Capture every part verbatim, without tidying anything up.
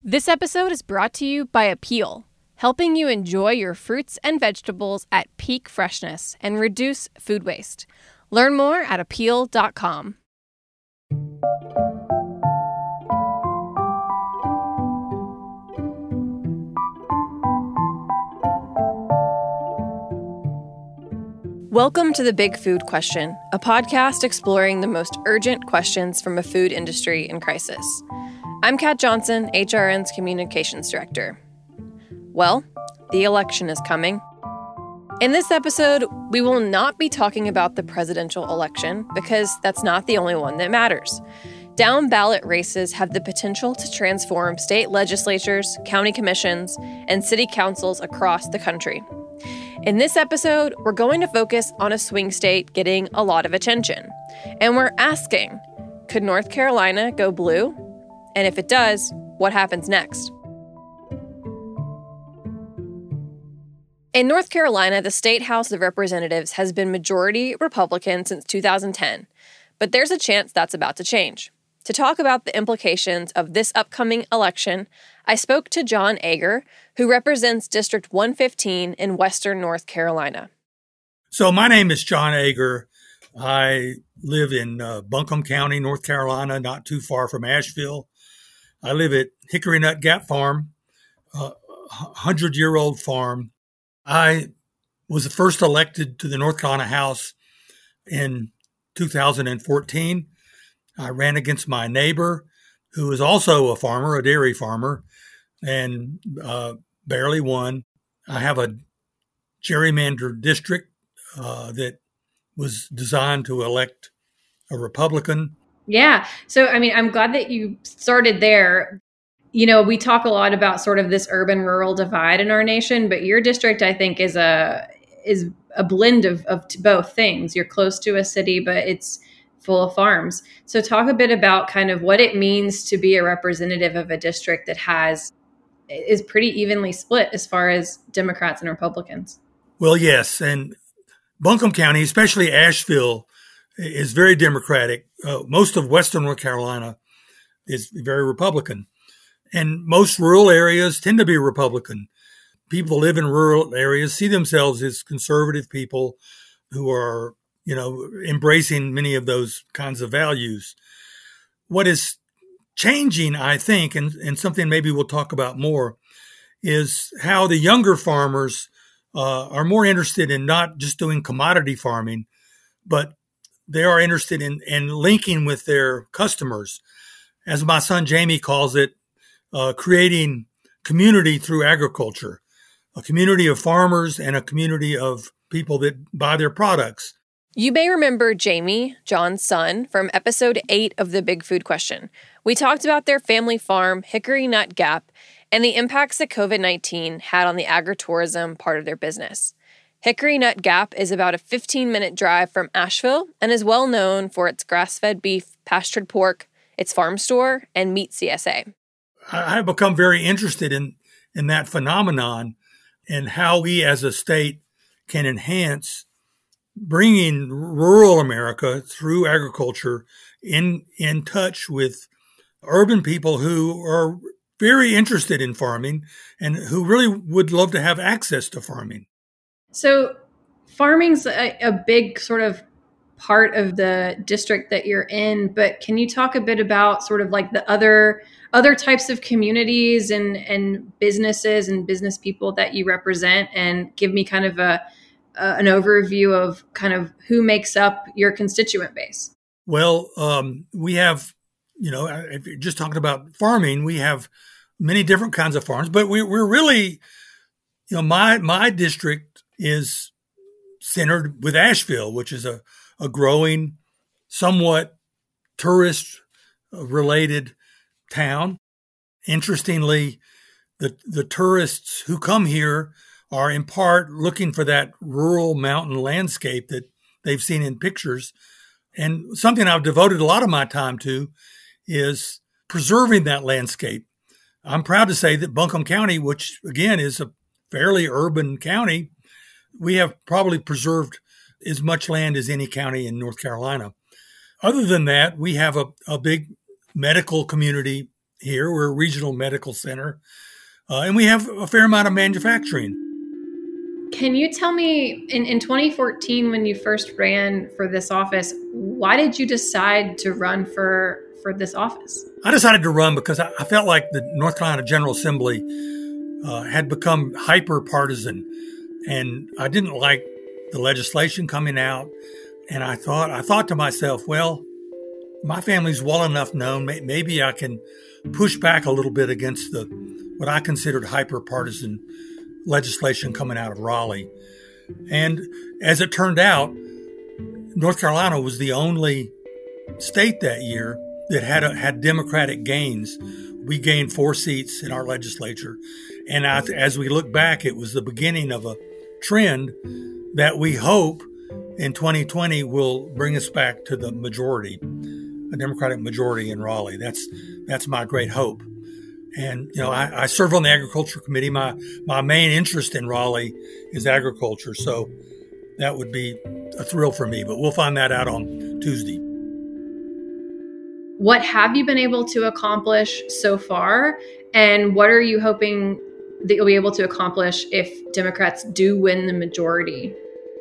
This episode is brought to you by Apeel, helping you enjoy your fruits and vegetables at peak freshness and reduce food waste. Learn more at apeel dot com. Welcome to The Big Food Question, a podcast exploring the most urgent questions from a food industry in crisis. I'm Kat Johnson, H R N's Communications Director. Well, the election is coming. In this episode, we will not be talking about the presidential election because that's not the only one that matters. Down-ballot races have the potential to transform state legislatures, county commissions, and city councils across the country. In this episode, we're going to focus on a swing state getting a lot of attention. And we're asking, could North Carolina go blue? And if it does, what happens next? In North Carolina, the State House of Representatives has been majority Republican since two thousand ten, but there's a chance that's about to change. To talk about the implications of this upcoming election, I spoke to John Ager, who represents District one fifteen in western North Carolina. So my name is John Ager. I live in uh, Buncombe County, North Carolina, not too far from Asheville. I live at Hickory Nut Gap Farm, a hundred-year-old farm. I was first elected to the North Carolina House in two thousand fourteen. I ran against my neighbor, who is also a farmer, a dairy farmer, and uh, barely won. I have a gerrymandered district uh, that was designed to elect a Republican. Yeah. So, I mean, I'm glad that you started there. You know, we talk a lot about sort of this urban-rural divide in our nation, but your district, I think, is a is a blend of, of both things. You're close to a city, but it's full of farms. So talk a bit about kind of what it means to be a representative of a district that has is pretty evenly split as far as Democrats and Republicans. Well, yes. And Buncombe County, especially Asheville, is very Democratic. Uh, most of western North Carolina is very Republican. And most rural areas tend to be Republican. People who live in rural areas see themselves as conservative people who are, you know, embracing many of those kinds of values. What is changing, I think, and, and something maybe we'll talk about more, is how the younger farmers uh, are more interested in not just doing commodity farming, but they are interested in, in linking with their customers. As my son Jamie calls it, uh, creating community through agriculture, a community of farmers and a community of people that buy their products. You may remember Jamie, John's son, from episode eight of The Big Food Question. We talked about their family farm, Hickory Nut Gap, and the impacts that covid nineteen had on the agritourism part of their business. Hickory Nut Gap is about a fifteen-minute drive from Asheville and is well known for its grass-fed beef, pastured pork, its farm store, and meat C S A. I have become very interested in, in that phenomenon and how we as a state can enhance bringing rural America through agriculture in in touch with urban people who are very interested in farming and who really would love to have access to farming. So farming's a, a big sort of part of the district that you're in, but can you talk a bit about sort of like the other other types of communities and, and businesses and business people that you represent, and give me kind of a Uh, an overview of kind of who makes up your constituent base? Well, um, we have, you know, if you're just talking about farming, we have many different kinds of farms, but we, we're really, you know, my my district is centered with Asheville, which is a, a growing, somewhat tourist-related town. Interestingly, the the tourists who come here are in part looking for that rural mountain landscape that they've seen in pictures. And something I've devoted a lot of my time to is preserving that landscape. I'm proud to say that Buncombe County, which again is a fairly urban county, we have probably preserved as much land as any county in North Carolina. Other than that, we have a, a big medical community here. We're a regional medical center, uh, and we have a fair amount of manufacturing. Can you tell me, in, in twenty fourteen, when you first ran for this office, why did you decide to run for, for this office? I decided to run because I, I felt like the North Carolina General Assembly uh, had become hyper-partisan, and I didn't like the legislation coming out. And I thought, I thought to myself, well, my family's well enough known. Maybe I can push back a little bit against the what I considered hyper-partisan legislation coming out of Raleigh. And as it turned out, North Carolina was the only state that year that had a, had Democratic gains. We gained four seats in our legislature. And I, as we look back, it was the beginning of a trend that we hope in twenty twenty will bring us back to the majority, a Democratic majority in Raleigh. That's that's my great hope. And, you know, I, I serve on the Agriculture Committee. My my main interest in Raleigh is agriculture. So that would be a thrill for me. But we'll find that out on Tuesday. What have you been able to accomplish so far? And what are you hoping that you'll be able to accomplish if Democrats do win the majority?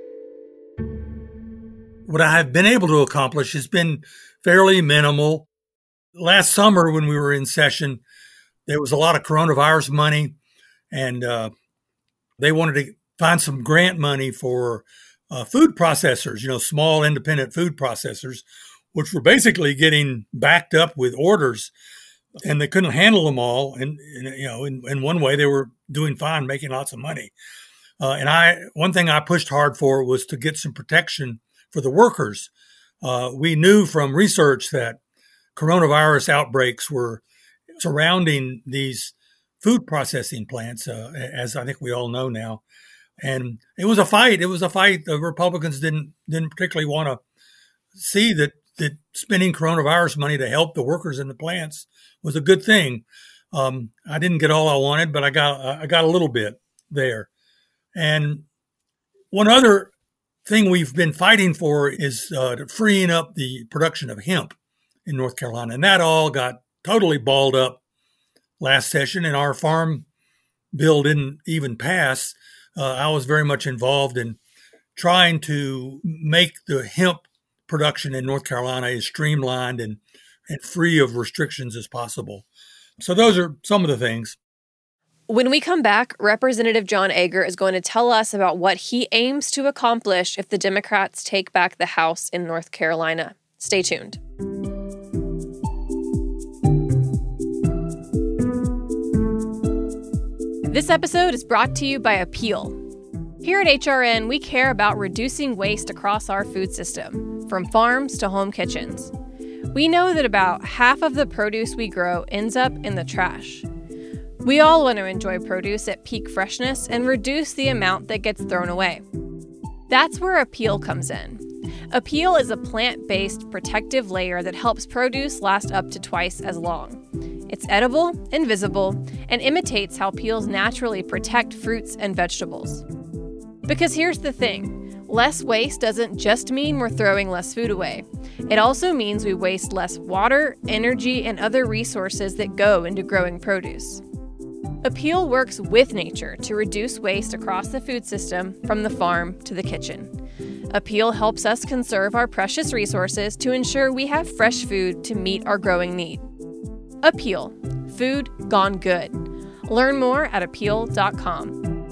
What I have been able to accomplish has been fairly minimal. Last summer when we were in session, there was a lot of coronavirus money, and uh, they wanted to find some grant money for uh, food processors, you know, small independent food processors, which were basically getting backed up with orders, and they couldn't handle them all. And, and you know, in, in one way, they were doing fine, making lots of money. Uh, and I, one thing I pushed hard for was to get some protection for the workers. Uh, we knew from research that coronavirus outbreaks were surrounding these food processing plants, uh, as I think we all know now. And it was a fight. It was a fight. The Republicans didn't didn't particularly want to see that, that spending coronavirus money to help the workers in the plants was a good thing. Um, I didn't get all I wanted, but I got I got a little bit there. And one other thing we've been fighting for is uh, freeing up the production of hemp in North Carolina. And that all got totally balled up last session, and our farm bill didn't even pass. Uh, I was very much involved in trying to make the hemp production in North Carolina as streamlined and, and free of restrictions as possible. So those are some of the things. When we come back, Representative John Ager is going to tell us about what he aims to accomplish if the Democrats take back the House in North Carolina. Stay tuned. This episode is brought to you by Appeal. Here at H R N, we care about reducing waste across our food system, from farms to home kitchens. We know that about half of the produce we grow ends up in the trash. We all want to enjoy produce at peak freshness and reduce the amount that gets thrown away. That's where Appeal comes in. Appeal is a plant-based protective layer that helps produce last up to twice as long. It's edible, invisible, and imitates how peels naturally protect fruits and vegetables. Because here's the thing, less waste doesn't just mean we're throwing less food away. It also means we waste less water, energy, and other resources that go into growing produce. Appeal works with nature to reduce waste across the food system from the farm to the kitchen. Appeal helps us conserve our precious resources to ensure we have fresh food to meet our growing need. Appeal. Food gone good. Learn more at appeal dot com.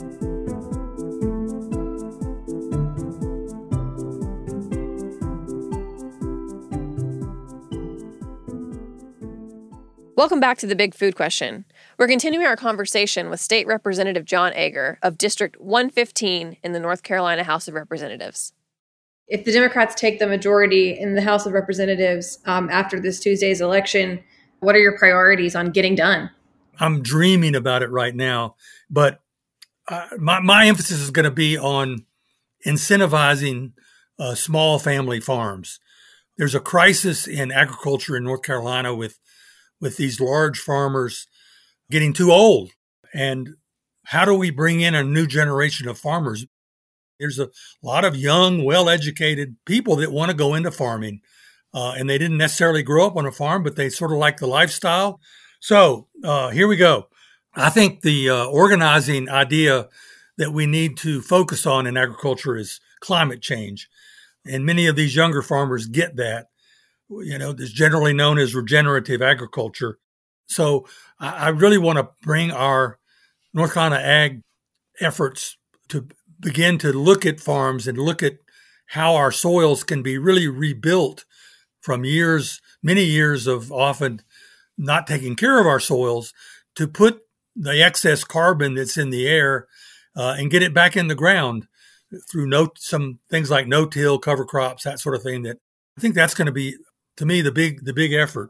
Welcome back to The Big Food Question. We're continuing our conversation with State Representative John Ager of District one fifteen in the North Carolina House of Representatives. If the Democrats take the majority in the House of Representatives um, after this Tuesday's election, what are your priorities on getting done? I'm dreaming about it right now, but uh, my, my emphasis is going to be on incentivizing uh, small family farms. There's a crisis in agriculture in North Carolina with with these large farmers getting too old. And how do we bring in a new generation of farmers? There's a lot of young, well-educated people that want to go into farming. Uh, and they didn't necessarily grow up on a farm, but they sort of like the lifestyle. So uh, here we go. I think the uh, organizing idea that we need to focus on in agriculture is climate change. And many of these younger farmers get that. You know, it's generally known as regenerative agriculture. So I, I really want to bring our North Carolina ag efforts to begin to look at farms and look at how our soils can be really rebuilt from years, many years of often not taking care of our soils, to put the excess carbon that's in the air uh, and get it back in the ground through no, some things like no-till, cover crops, that sort of thing. That I think that's going to be, to me, the big the big effort.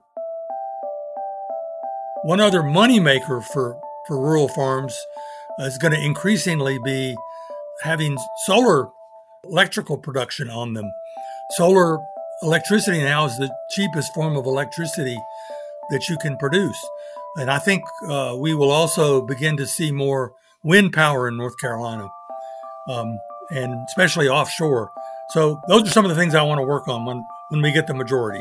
One other moneymaker for, for rural farms is going to increasingly be having solar electrical production on them. Solar electricity now is the cheapest form of electricity that you can produce. And I think uh, we will also begin to see more wind power in North Carolina, um, and especially offshore. So those are some of the things I want to work on when, when we get the majority.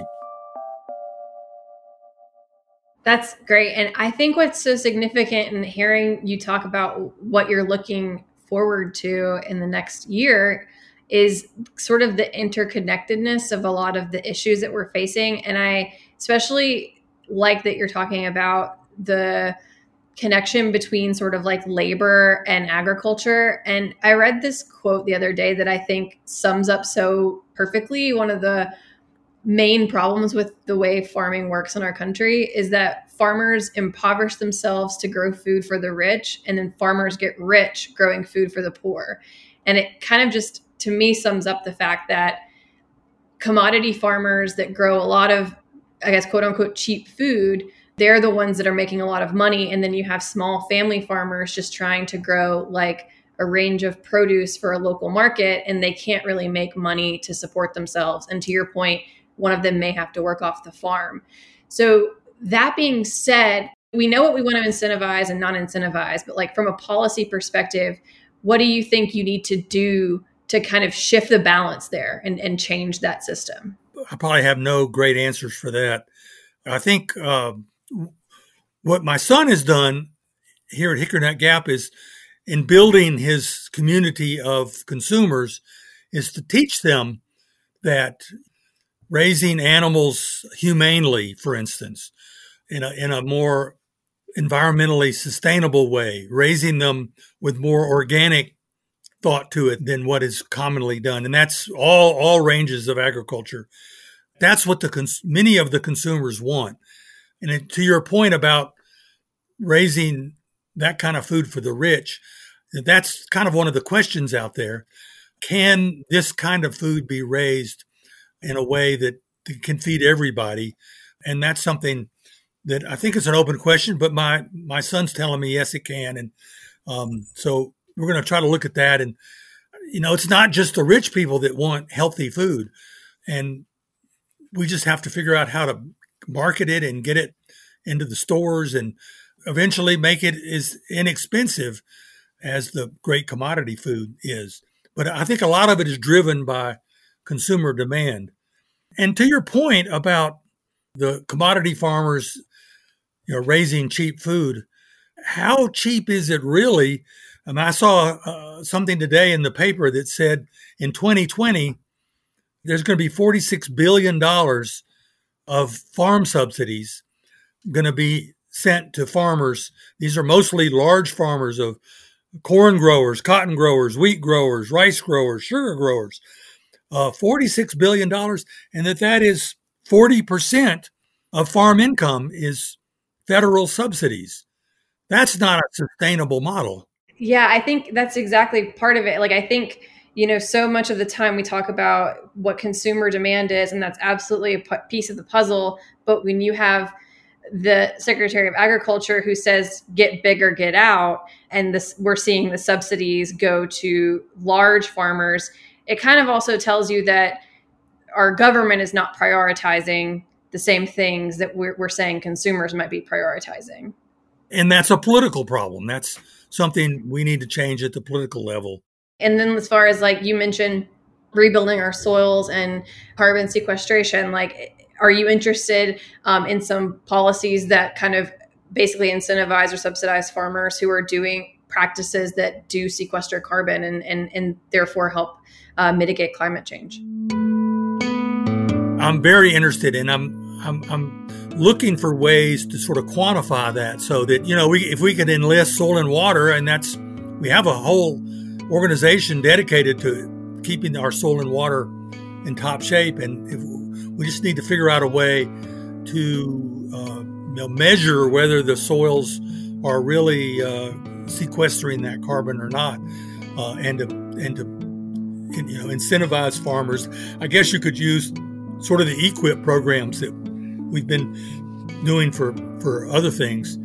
That's great. And I think what's so significant in hearing you talk about what you're looking forward to in the next year is sort of the interconnectedness of a lot of the issues that we're facing. And I especially like that you're talking about the connection between sort of like labor and agriculture. And I read this quote the other day that I think sums up so perfectly one of the main problems with the way farming works in our country is that farmers impoverish themselves to grow food for the rich, and then farmers get rich growing food for the poor. And it kind of just, to me, sums up the fact that commodity farmers that grow a lot of, I guess, quote unquote, cheap food, they're the ones that are making a lot of money. And then you have small family farmers just trying to grow like a range of produce for a local market, and they can't really make money to support themselves. And to your point, one of them may have to work off the farm. So that being said, we know what we want to incentivize and not incentivize, but like from a policy perspective, what do you think you need to do to kind of shift the balance there and, and change that system? I probably have no great answers for that. I think uh, what my son has done here at Hickory Nut Gap is, in building his community of consumers, is to teach them that raising animals humanely, for instance, in a, in a more environmentally sustainable way, raising them with more organic thought to it than what is commonly done. And that's all, all ranges of agriculture. That's what the cons- many of the consumers want. And it, to your point about raising that kind of food for the rich, that's kind of one of the questions out there. Can this kind of food be raised in a way that can feed everybody? And that's something that I think is an open question, but my, my son's telling me, yes, it can. And um, so we're going to try to look at that. And, you know, it's not just the rich people that want healthy food. And we just have to figure out how to market it and get it into the stores and eventually make it as inexpensive as the great commodity food is. But I think a lot of it is driven by consumer demand. And to your point about the commodity farmers, you know, raising cheap food, how cheap is it really? I mean, I saw uh, something today in the paper that said in twenty twenty, there's going to be forty-six billion dollars of farm subsidies going to be sent to farmers. These are mostly large farmers of corn growers, cotton growers, wheat growers, rice growers, sugar growers. Uh, forty-six billion dollars, and that that is forty percent of farm income is federal subsidies. That's not a sustainable model. Yeah, I think that's exactly part of it. Like, I think, you know, so much of the time we talk about what consumer demand is, and that's absolutely a p- piece of the puzzle. But when you have the Secretary of Agriculture who says, get big or get out, and this, we're seeing the subsidies go to large farmers, it kind of also tells you that our government is not prioritizing the same things that we're, we're saying consumers might be prioritizing. And that's a political problem. That's something we need to change at the political level. And then as far as, like you mentioned, rebuilding our soils and carbon sequestration, like, are you interested um, in some policies that kind of basically incentivize or subsidize farmers who are doing practices that do sequester carbon and, and, and therefore help uh, mitigate climate change. I'm very interested in, I'm, I'm, I'm looking for ways to sort of quantify that so that, you know, we, if we could enlist Soil and Water, and that's, we have a whole organization dedicated to keeping our soil and water in top shape. And if, we just need to figure out a way to uh, you know, measure whether the soils are really uh, sequestering that carbon or not, uh, and to, and to you know, incentivize farmers. I guess you could use sort of the E Q I P programs that we've been doing for, for other things.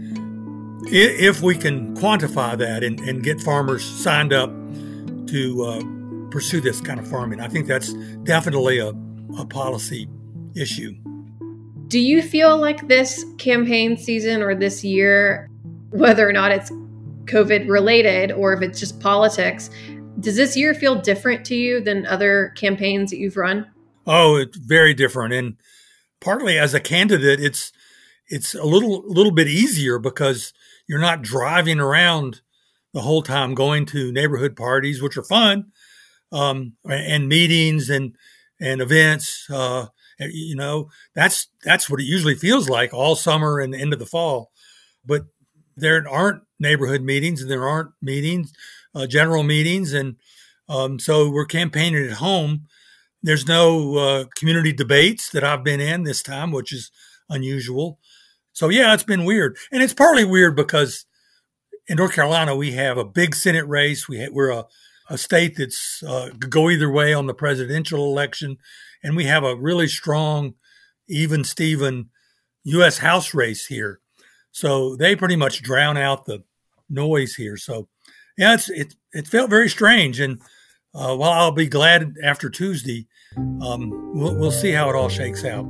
If we can quantify that and, and get farmers signed up to uh, pursue this kind of farming, I think that's definitely a, a policy issue. Do you feel like this campaign season or this year, whether or not it's COVID related or if it's just politics, does this year feel different to you than other campaigns that you've run? Oh, it's very different. And partly as a candidate, it's it's a little little bit easier because you're not driving around the whole time going to neighborhood parties, which are fun, um, and meetings and and events. Uh, you know, that's that's what it usually feels like all summer and the end of the fall. But there aren't neighborhood meetings and there aren't meetings, uh, general meetings. And um, so we're campaigning at home. There's no uh, community debates that I've been in this time, which is unusual. So, yeah, it's been weird. And it's partly weird because in North Carolina, we have a big Senate race. We ha- we're a, a state that's uh, could go either way on the presidential election. And we have a really strong, even Steven U S House race here. So they pretty much drown out the noise here. So, yeah, it's, it, it felt very strange. And uh, while I'll be glad after Tuesday, um, we'll, we'll see how it all shakes out.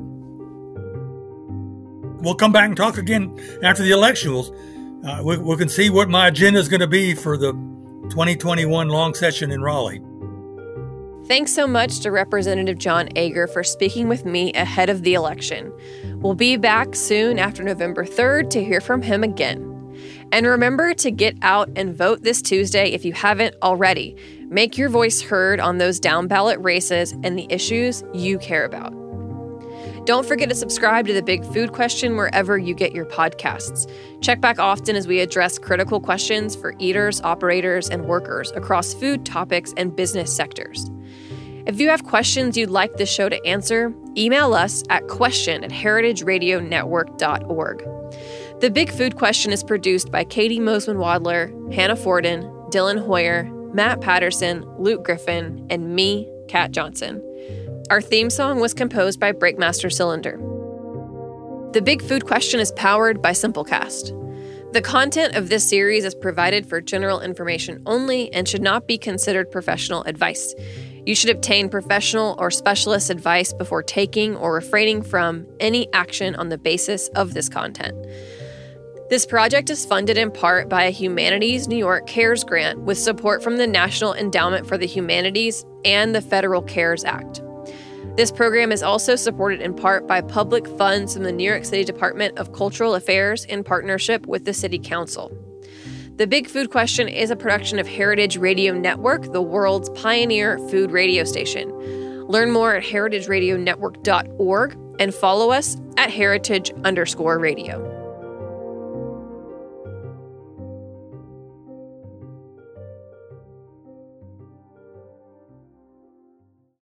We'll come back and talk again after the election. We'll, uh, we, we can see what my agenda is going to be for the twenty twenty-one long session in Raleigh. Thanks so much to Representative John Ager for speaking with me ahead of the election. We'll be back soon after November third to hear from him again. And remember to get out and vote this Tuesday if you haven't already. Make your voice heard on those down-ballot races and the issues you care about. Don't forget to subscribe to The Big Food Question wherever you get your podcasts. Check back often as we address critical questions for eaters, operators, and workers across food topics and business sectors. If you have questions you'd like this show to answer, email us at question at heritage radio network dot org. The Big Food Question is produced by Katie Mosman-Wadler, Hannah Forden, Dylan Hoyer, Matt Patterson, Luke Griffin, and me, Kat Johnson. Our theme song was composed by Breakmaster Cylinder. The Big Food Question is powered by Simplecast. The content of this series is provided for general information only and should not be considered professional advice. You should obtain professional or specialist advice before taking or refraining from any action on the basis of this content. This project is funded in part by a Humanities New York CARES grant with support from the National Endowment for the Humanities and the Federal CARES Act. This program is also supported in part by public funds from the New York City Department of Cultural Affairs in partnership with the City Council. The Big Food Question is a production of Heritage Radio Network, the world's pioneer food radio station. Learn more at heritage radio network dot org and follow us at heritage underscore radio.